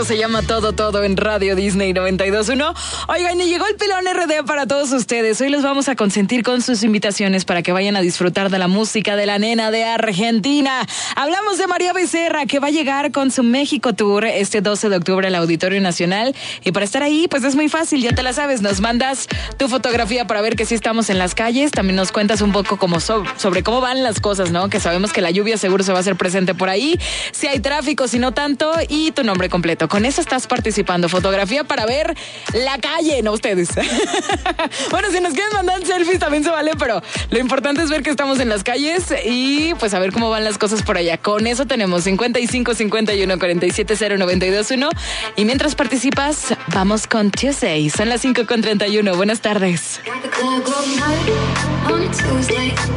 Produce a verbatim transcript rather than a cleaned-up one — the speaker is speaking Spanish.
Se llama Todo Todo en Radio Disney noventa y dos punto uno. Oigan, y llegó el Pilón R D para todos ustedes. Hoy los vamos a consentir con sus invitaciones para que vayan a disfrutar de la música de la nena de Argentina. Hablamos de María Becerra, que va a llegar con su México Tour este doce de octubre al Auditorio Nacional. Y para estar ahí, pues es muy fácil, ya te la sabes. Nos mandas tu fotografía para ver que sí estamos en las calles. También nos cuentas un poco como so- sobre cómo van las cosas, ¿no? Que sabemos que la lluvia seguro se va a hacer presente por ahí. Si hay tráfico, si no tanto, y tu nombre completo. Con eso estás participando. Fotografía para ver la calle, no ustedes. Bueno, si nos quieren mandar selfies también se vale, pero lo importante es ver que estamos en las calles y pues a ver cómo van las cosas por allá. Con eso tenemos cincuenta y cinco, cincuenta y uno, cuarenta y siete, cero, noventa y dos, uno. Y mientras participas, vamos con Tuesday. Son las cinco con treinta y uno. Buenas tardes.